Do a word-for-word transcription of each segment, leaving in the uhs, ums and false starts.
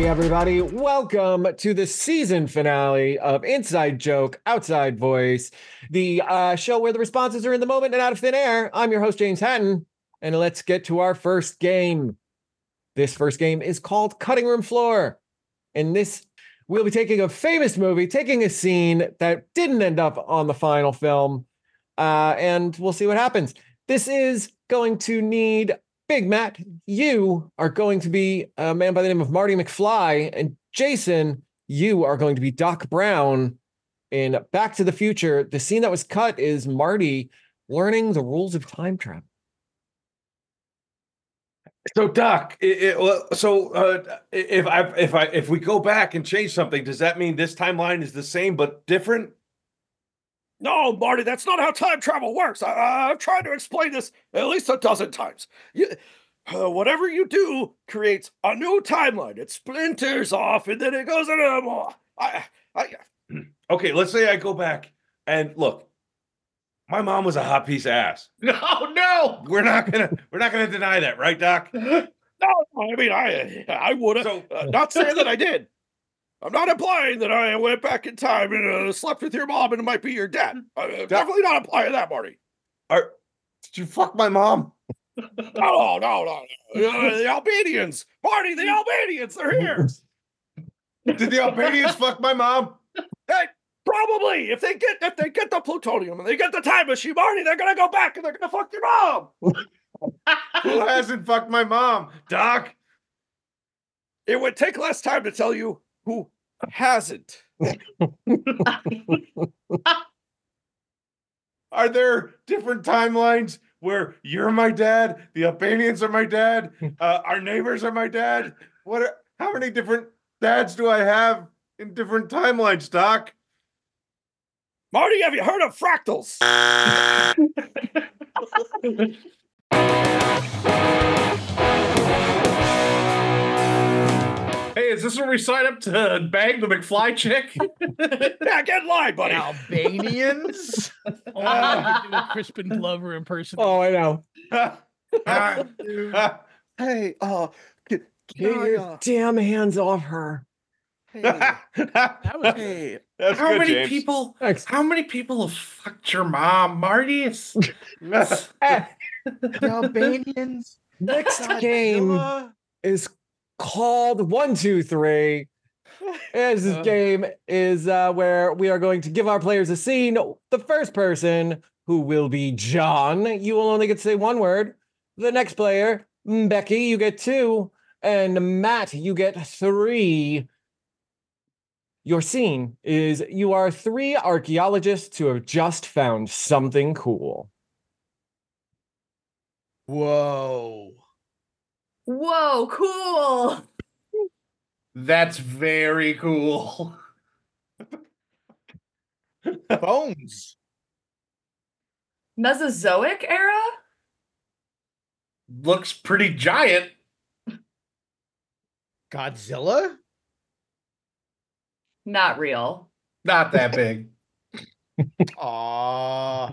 everybody. Welcome to the season finale of Inside Joke, Outside Voice, the uh, show where the responses are in the moment and out of thin air. I'm your host, James Hatton, and let's get to our first game. This first game is called Cutting Room Floor. In this, we'll be taking a famous movie, taking a scene that didn't end up on the final film, uh, and we'll see what happens. This is going to need Big Matt. You are going to be a man by the name of Marty McFly, and Jason, you are going to be Doc Brown. In Back to the Future, the scene that was cut is Marty learning the rules of time travel. So, Doc, it, it, well, so uh, if I if I if we go back and change something, does that mean this timeline is the same but different? No, Marty, that's not how time travel works. I, I've tried to explain this at least a dozen times. You, uh, whatever you do creates a new timeline. It splinters off, and then it goes into more. I, I, Okay, let's say I go back and look. My mom was a hot piece of ass. no, no, We're not gonna we're not gonna deny that, right, Doc? no. I mean, I, I would have. So- uh, not saying that I did. I'm not implying that I went back in time and uh, slept with your mom and it might be your dad. Uh, definitely not implying that, Marty. Are, did you fuck my mom? No, no, no, no. Uh, the Albanians, Marty, the Albanians, they're here. Did the Albanians fuck my mom? Hey, probably. If they get if they get the plutonium and they get the time machine, Marty, they're gonna go back and they're gonna fuck your mom. Who hasn't fucked my mom, Doc? It would take less time to tell you who hasn't. Are there different timelines where you're my dad, the Albanians are my dad, uh, our neighbors are my dad? What? Are, how many different dads do I have in different timelines, Doc? Marty, have you heard of fractals? Hey, is this where we sign up to bang the McFly chick? Yeah, get in line, buddy. Albanians? Oh, I could do a Crispin Glover impersonation. Oh, I know. Hey, uh, can, Get can I, your uh, damn hands off her. hey, That was hey, That's how good, many James. people? Thanks. How many people have fucked your mom, Marty? It's, Eh, the Albanians? Next game Godzilla? is called One, Two, Three. As this Uh. game is uh, where we are going to give our players a scene. The first person, who will be John, you will only get to say one word. The next player, mm, Becky, you get two. And Matt, you get three. Your scene is you are three archaeologists who have just found something cool. Whoa. Whoa, cool. that's very cool. Bones. Mesozoic era? Looks pretty giant. Godzilla? Not real. Not that big. Aw.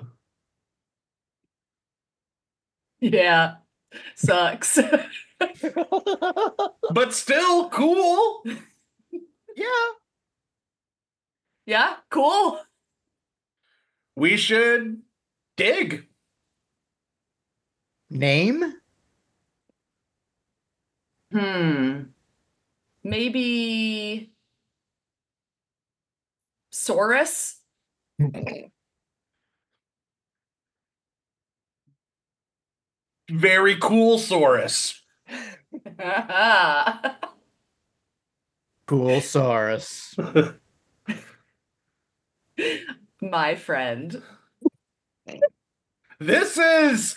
Yeah. Sucks. But still cool. Yeah. Yeah, cool. We should dig. Name? Hmm. Maybe Saurus? Very cool, Saurus. Cool Saurus. My friend. This is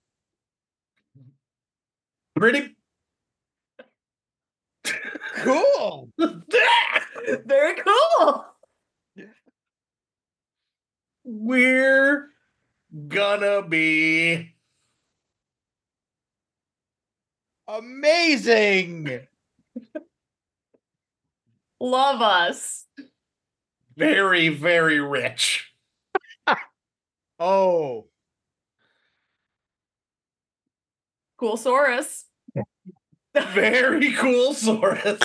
pretty Cool. Very cool. We're gonna be Amazing. Love us. very, very rich. Oh. Cool Saurus. Very cool, Saurus.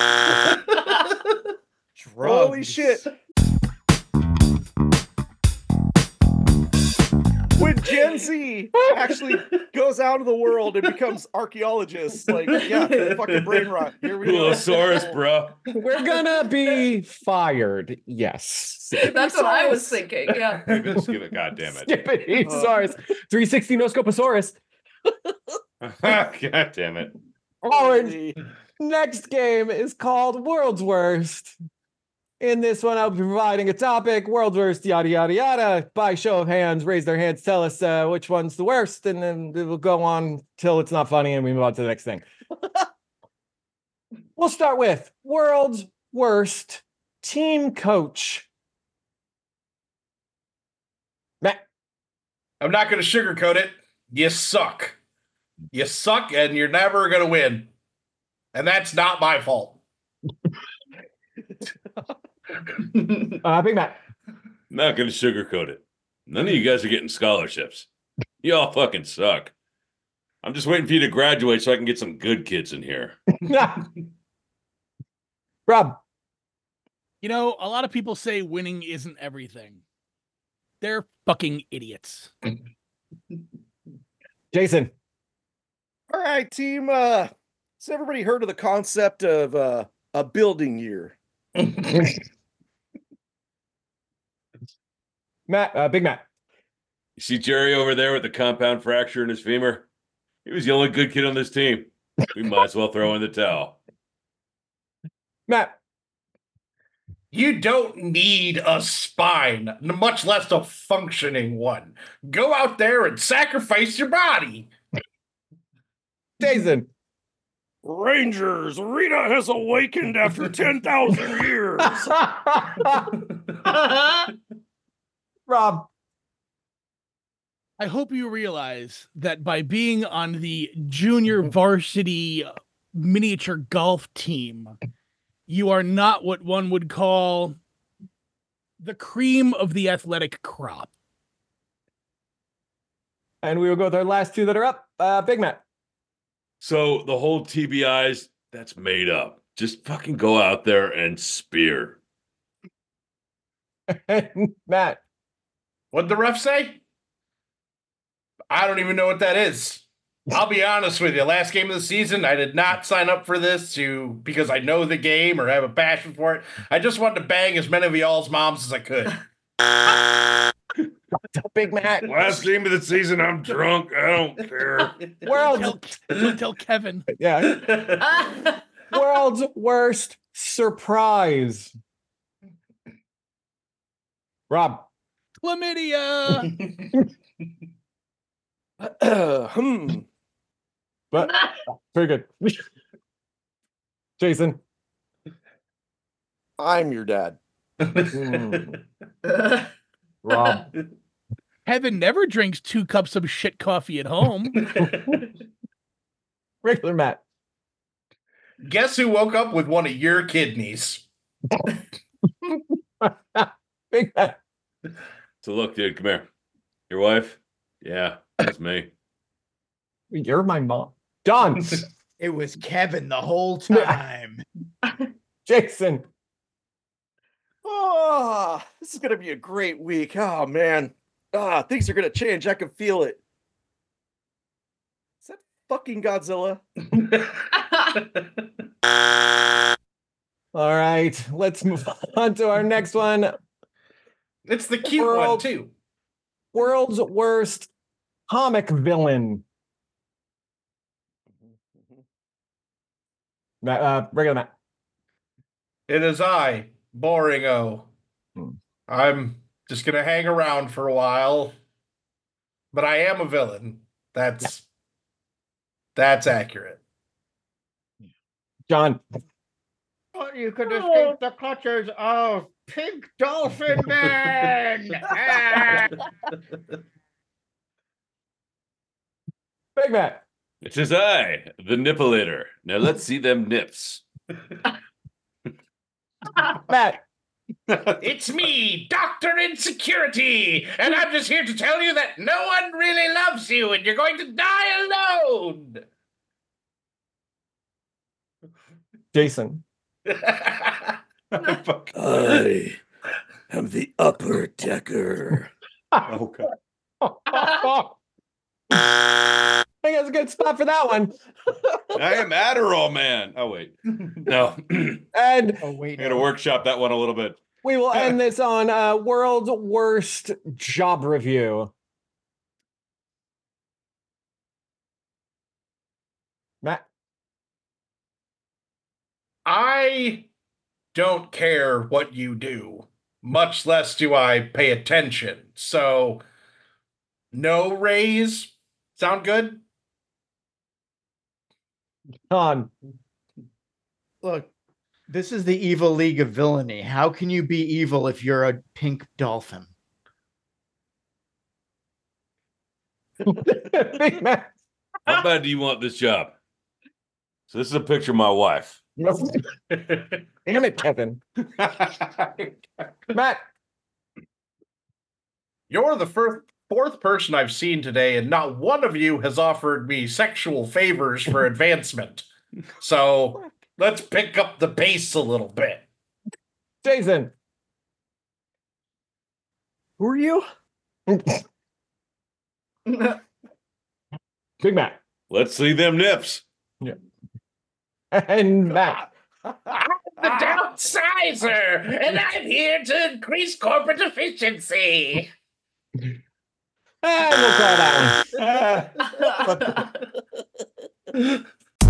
Holy shit. When Gen Z actually goes out of the world and becomes archaeologists, like, yeah, fucking brain rot. Here we go. Coolosaurus, bro. We're gonna be fired. Yes. That's what I was thinking. Yeah. Maybe just give it. God damn it. Skippity-saurus. three sixty Noscoposaurus. God damn it. Orange. Next game is called World's Worst. In this one, I'll be providing a topic, world's worst, yada, yada, yada. By show of hands, raise their hands, tell us uh, which one's the worst, and then it will go on till it's not funny and we move on to the next thing. We'll start with world's worst team coach. Matt. I'm not going to sugarcoat it. You suck. You suck, and you're never going to win. And that's not my fault. Uh, Big Matt. Not gonna sugarcoat it. None of you guys are getting scholarships. You all fucking suck. I'm just waiting for you to graduate so I can get some good kids in here. Rob. You know, a lot of people say winning isn't everything. They're fucking idiots. Jason. All right, team. Uh, has everybody heard of the concept of uh, a building year? Matt, uh, Big Matt. You see Jerry over there with the compound fracture in his femur? He was the only good kid on this team. We might as well throw in the towel. Matt. You don't need a spine, much less a functioning one. Go out there and sacrifice your body. Jason. Rangers, Rita has awakened after ten thousand years. Rob. I hope you realize that by being on the junior varsity miniature golf team, you are not what one would call the cream of the athletic crop. And we will go with our last two that are up. Uh, Big Matt. So the whole T B Is, that's made up. Just fucking go out there and spear. Matt. What'd the ref say? I don't even know what that is. I'll be honest with you. Last game of the season, I did not sign up for this to because I know the game or have a passion for it. I just wanted to bang as many of y'all's moms as I could. Big Matt. Last game of the season, I'm drunk. I don't care. World's, Tell, tell Kevin. yeah. World's worst surprise. Rob. Chlamydia. hmm. But very good. Jason. I'm your dad. Mm. Rob. Kevin never drinks two cups of shit coffee at home. Regular Matt. Guess who woke up with one of your kidneys? Big Matt. So look, dude, come here. Your wife? Yeah, that's me. You're my mom. John. It was Kevin the whole time. Jason. Oh, this is gonna be a great week. Oh man. Ah, things are gonna change. I can feel it. Is that fucking Godzilla? All right, let's move on to our next one. It's the cute World- one, too. World's worst comic villain. Matt, uh, regular Matt. It is I, Boring O. Hmm. I'm just going to hang around for a while, but I am a villain. That's that's accurate. John. But you could escape the clutches of Pink Dolphin Man. Ah. Big Matt. It is I, the nippleator. Now let's see them nips. Matt. It's me, Doctor Insecurity, and I'm just here to tell you that no one really loves you and you're going to die alone. Jason. Fuck. I am the upper decker. Oh god. I think that's a good spot for that one. I am Adderall man. Oh wait. No. And Oh wait, I gotta no. workshop that one a little bit. we will end this on uh, world's worst job review. Matt. I don't care what you do, much less do I pay attention. So, no raise. Sound good? On. Look, this is the evil league of villainy. How can you be evil if you're a pink dolphin? Big Matt. How bad do you want this job? So this is a picture of my wife. Damn it, Kevin. Matt. You're the first fourth person I've seen today, and not one of you has offered me sexual favors for advancement. So let's pick up the pace a little bit. Jason. Who are you? Big Matt. Let's see them nips. And Matt. I'm the downsizer, and I'm here to increase corporate efficiency. And we'll call that one.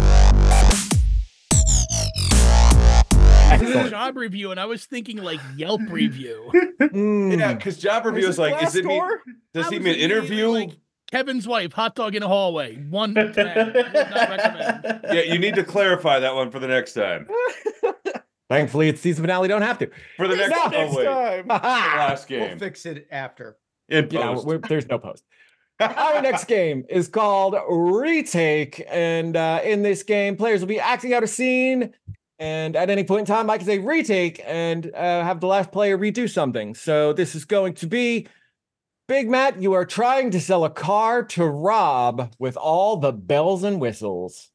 Excellent. Job review, and I was thinking like Yelp review. Mm. Yeah, because job review is like, is it me? Does I he was mean an immediately interview? like, Kevin's wife, hot dog in a hallway. One to ten. Would not recommend. Yeah, you need to clarify that one for the next time. Thankfully, it's season finale. Don't have to. For the next, No, oh, next wait, time. last We'll game fix it after. in Yeah, post. we're- there's no post. Our next game is called Retake. And uh, in this game, players will be acting out a scene. And at any point in time, I can say retake and uh, have the last player redo something. So this is going to be Big Matt. You are trying to sell a car to Rob with all the bells and whistles.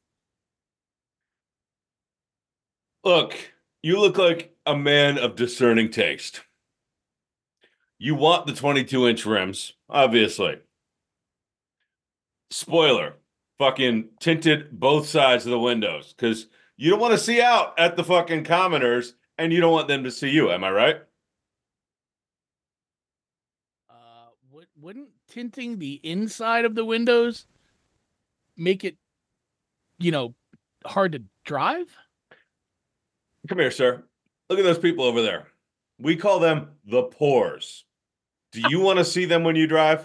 Look, you look like a man of discerning taste. You want the twenty-two inch rims, obviously. Spoiler, fucking tinted both sides of the windows because you don't want to see out at the fucking commoners and you don't want them to see you. Am I right? Uh, would, wouldn't tinting the inside of the windows make it, you know, hard to drive? Come here, sir. Look at those people over there. We call them the pores. Do you want to see them when you drive?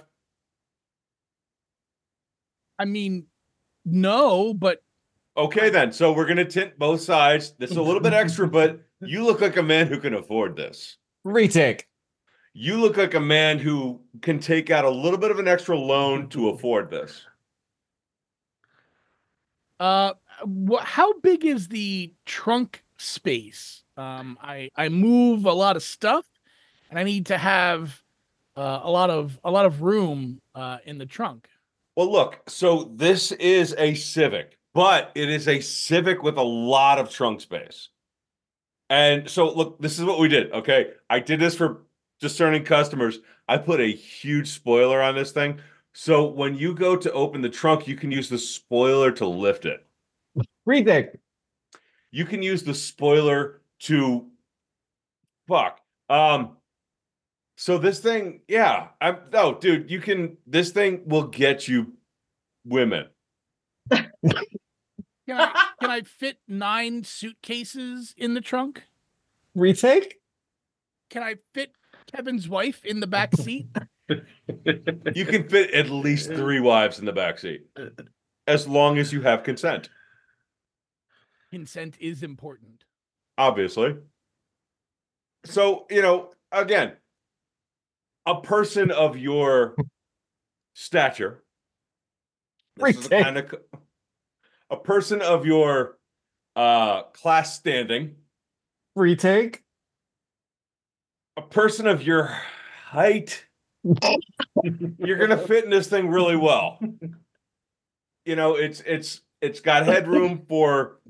I mean, no, but Okay, then. So we're going to tint both sides. This is a little bit extra, but you look like a man who can afford this. Retake. You look like a man who can take out a little bit of an extra loan to afford this. uh, wh- how big is the trunk space? Um, I I move a lot of stuff, and I need to have uh, a lot of a lot of room uh, in the trunk. Well, look, so this is a Civic, but it is a Civic with a lot of trunk space. And so, look, this is what we did, okay? I did this for discerning customers. I put a huge spoiler on this thing. So when you go to open the trunk, you can use the spoiler to lift it. Retake. You can use the spoiler to fuck. Um, so this thing, yeah, I'm no, dude, you can this thing will get you women. Can I can I fit nine suitcases in the trunk? Retake. Can I fit Kevin's wife in the back seat? You can fit at least three wives in the back seat. As long as you have consent, Consent is important. obviously. So, you know, again, a person of your stature, this is Retake. kind of a person of your uh class standing, Retake. a person of your height, you're gonna fit in this thing really well. You know, it's it's it's got headroom for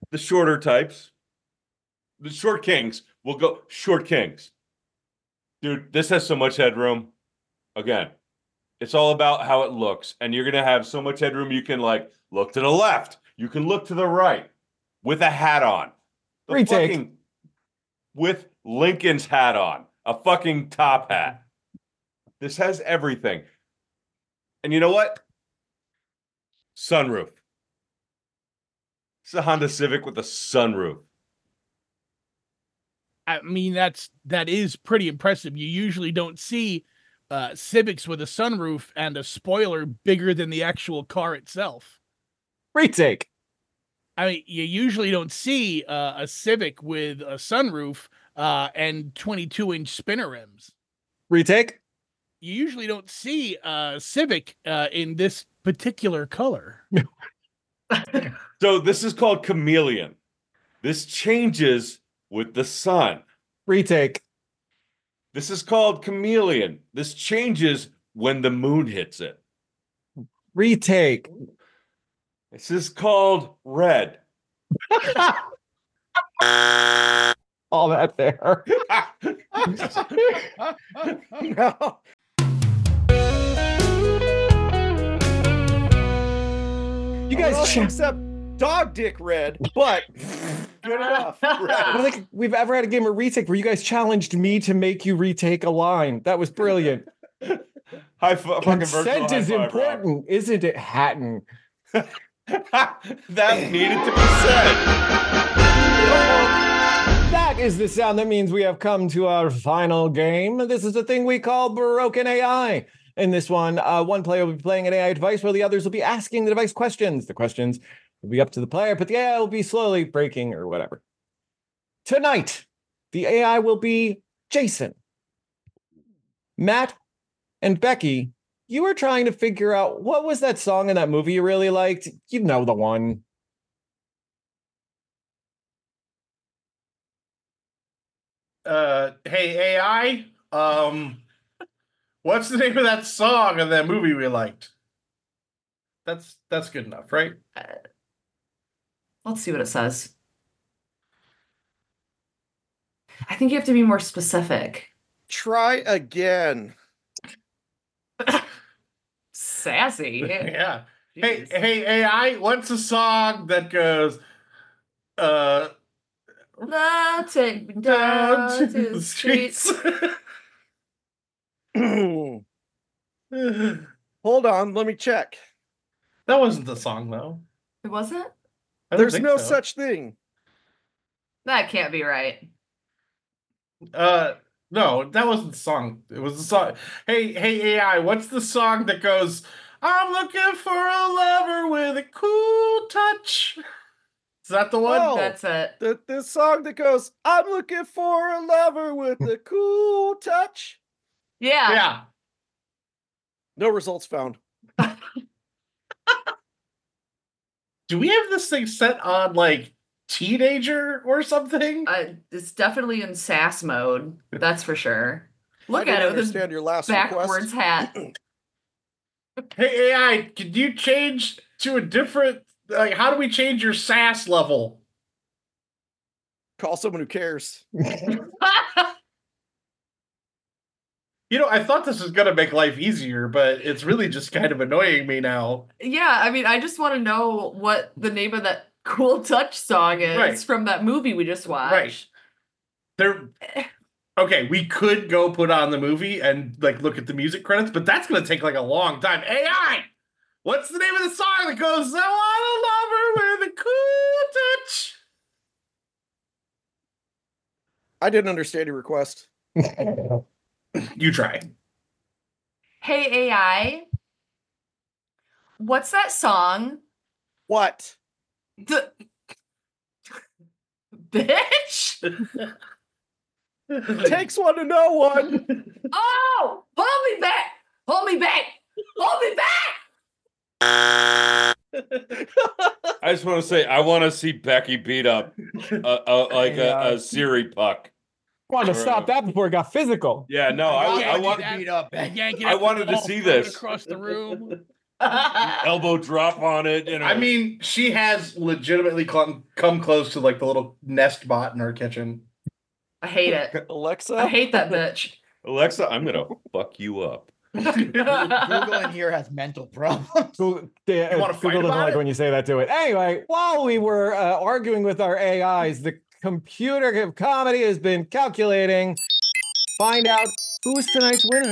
the shorter types, the short kings. We'll go short kings. Dude, this has so much headroom. Again, it's all about how it looks. And you're going to have so much headroom you can, like, look to the left. You can look to the right with a hat on. The Retake. fucking, with Lincoln's hat on. A fucking top hat. This has everything. And you know what? Sunroof. It's a Honda Civic with a sunroof. I mean, that's that is pretty impressive. You usually don't see uh, Civics with a sunroof and a spoiler bigger than the actual car itself. Retake. I mean, you usually don't see uh, a Civic with a sunroof uh, and twenty-two inch spinner rims. Retake. You usually don't see a Civic uh, in this particular color. So this is called chameleon. This changes with the sun. Retake. This is called chameleon. This changes when the moon hits it. Retake. This is called red. All that there. No. You guys Well, ch- except dog dick red, but good enough. I don't think we've ever had a game of retake where you guys challenged me to make you retake a line. That was brilliant. High f- fucking virtual Consent high is five, important, isn't it, Hatton? Rob. That needed to be said. That is the sound that means we have come to our final game. This is the thing we call Broken A I. In this one, uh, one player will be playing an A I device while the others will be asking the device questions. The questions will be up to the player, but the A I will be slowly breaking or whatever. Tonight, the A I will be Jason. Matt and Becky, you were trying to figure out what was that song in that movie you really liked? You know the one. Uh, hey A I, um, what's the name of that song of that movie we liked? That's that's good enough, right? Uh, let's see what it says. I think you have to be more specific. Try again. Sassy. Yeah. Hey, Jeez. hey A I, what's a song that goes, uh, Ah, take me down down to the streets. Hold that on, let me check. wasn't the song though. It wasn't? I don't There's think no so. such thing. That can't be right. Uh, no, that wasn't the song. It was the song. Hey, hey, A I, what's the song that goes, I'm looking for a lover with a cool touch? Is that the one? Oh. That's it. The the song that goes, I'm looking for a lover with a cool touch. Yeah. Yeah. No results found. Do we have this thing set on like teenager or something? Uh, it's definitely in sass mode. That's for sure. Look I at didn't it with his understand your last backwards request. hat. Hey A I, could you change to a different, like, how do we change your sass level? Call someone who cares. You know, I thought this was gonna make life easier, but it's really just kind of annoying me now. Yeah, I mean, I just want to know what the name of that cool touch song is Right. from that movie we just watched. Right. There. Okay, we could go put on the movie and like look at the music credits, but that's gonna take like a long time. A I, what's the name of the song that goes, I want a lover with a cool touch? I didn't understand your request. You try. Hey A I, what's that song? What? The bitch. Takes one to know one. Oh, hold me back! Hold me back! Hold me back! I just want to say, I want to see Becky beat up uh, uh, like a, a Siri puck. Wanted to stop that before it got physical. Yeah, no, I, I want. that. beat up. Yank it I up the wanted to wall, see throw it this. across the room. elbow drop on it. You know. I mean, she has legitimately come come close to like the little Nest bot in our kitchen. I hate it. Alexa. I hate that bitch. Alexa, I'm gonna fuck you up. Google in here has mental problems. Google, yeah, You wanna fight Google doesn't about like it? when you say that to it. Anyway, while we were uh, arguing with our A Is, the computer of comedy has been calculating. Find out who's tonight's winner.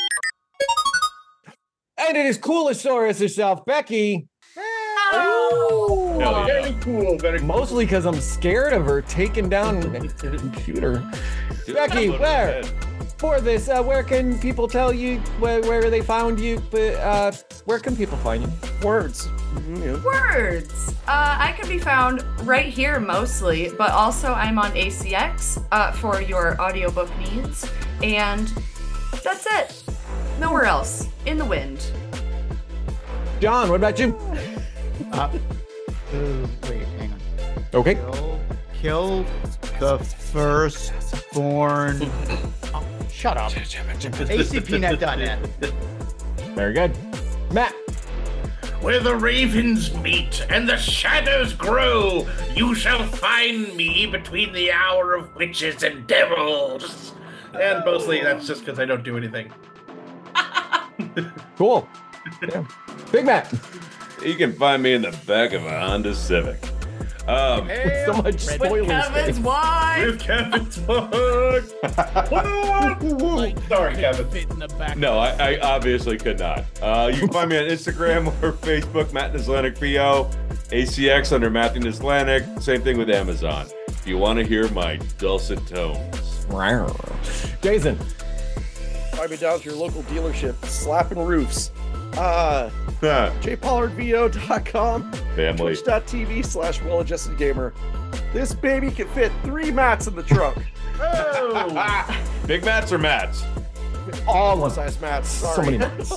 And it is Coolosaurus herself, Becky. Oh. Hell yeah. Very cool. Very cool. Mostly because I'm scared of her taking down the computer. Becky, where? For this, uh, where can people tell you where, where they found you? But uh, where can people find you? Words. Mhm, yeah. Words. Uh, I can be found right here mostly, but also I'm on A C X uh, for your audiobook needs. And that's it. Nowhere else. In the wind. John, what about you? Uh, ooh, wait, hang on. Okay. Kill, kill the firstborn. Oh, shut up. A C P net dot net. Very good. Matt. Where the ravens meet and the shadows grow, you shall find me between the hour of witches and devils. And mostly that's just because I don't do anything. Cool. Yeah. Big Matt. You can find me in the back of a Honda Civic. Um, With so much With spoilers. Kevin's wife. With Kevin's mug. Like, Sorry, fit- Kevin. Fit in the back. no, I, I obviously could not. Uh, you can find me on Instagram or Facebook, Matt Nislanik V O, A C X under Matthew Nislanik. Same thing with Amazon. If you want to hear my dulcet tones. Jason. Find me down to your local dealership, slapping roofs. Uh, Huh, j pollard v o dot com, Family. twitch dot t v slash well-adjusted gamer. This baby can fit three mats in the trunk. Big Mats or Mats? All of them. Size mats. So Sorry. many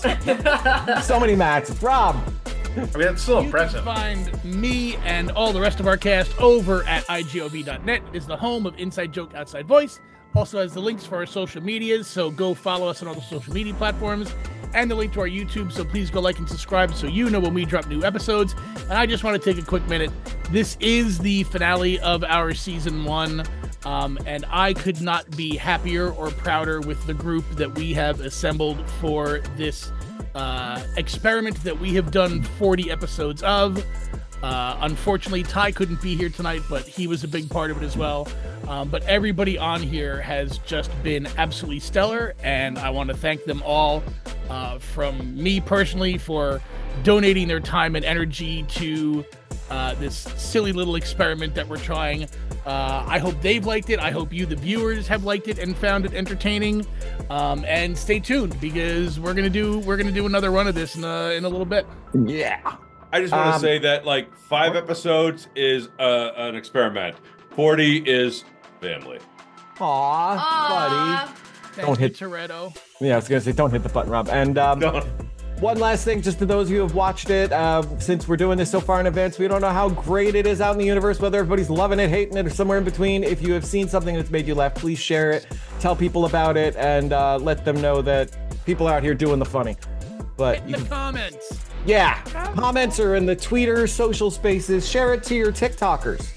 mats. So many mats. Rob. I mean, that's still You impressive. can find me and all the rest of our cast over at I G O V dot net. It is the home of Inside Joke, Outside Voice. Also has the links for our social medias, so go follow us on all the social media platforms, and the link to our YouTube, so please go like and subscribe so you know when we drop new episodes. And I just want to take a quick minute. This is the finale of our season one, um, and I could not be happier or prouder with the group that we have assembled for this uh, experiment that we have done forty episodes of. Uh, unfortunately, Ty couldn't be here tonight, but he was a big part of it as well. Um, but everybody on here has just been absolutely stellar, and I want to thank them all, uh, from me personally for donating their time and energy to uh, this silly little experiment that we're trying. Uh, I hope they've liked it. I hope you, the viewers, have liked it and found it entertaining. Um, and stay tuned, because we're gonna do we're gonna do another run of this in a, in a little bit. Yeah. I just want to Um, say that like five episodes is uh, an experiment. forty is family. Aw, Aw. Thank Don't you, hit- Toretto. buddy. Yeah, I was gonna say, don't hit the button, Rob. And um, Don't- one last thing, just to those of you who have watched it, uh, since we're doing this so far in advance, we don't know how great it is out in the universe, whether everybody's loving it, hating it, or somewhere in between. If you have seen something that's made you laugh, please share it, tell people about it, and uh, let them know that people out here doing the funny. But In you the can, comments. yeah, comments are in the Twitter, social spaces. Share it to your TikTokers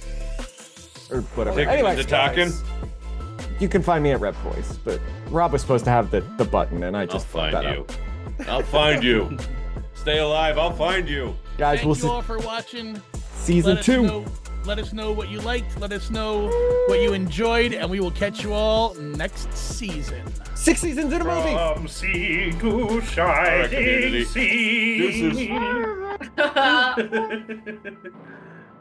or whatever. Take Anyway, the talking. you can find me at Rep Voice, but Rob was supposed to have the, the button, and I I'll just fucked find that you. up. I'll find you. Stay alive. I'll find you. Guys, Thank we'll you see all for watching. season Let us two. know- let us know what you liked. Let us know what you enjoyed, and we will catch you all next season. Six seasons in a movie. From sea to All right, shining community. sea. Deuces.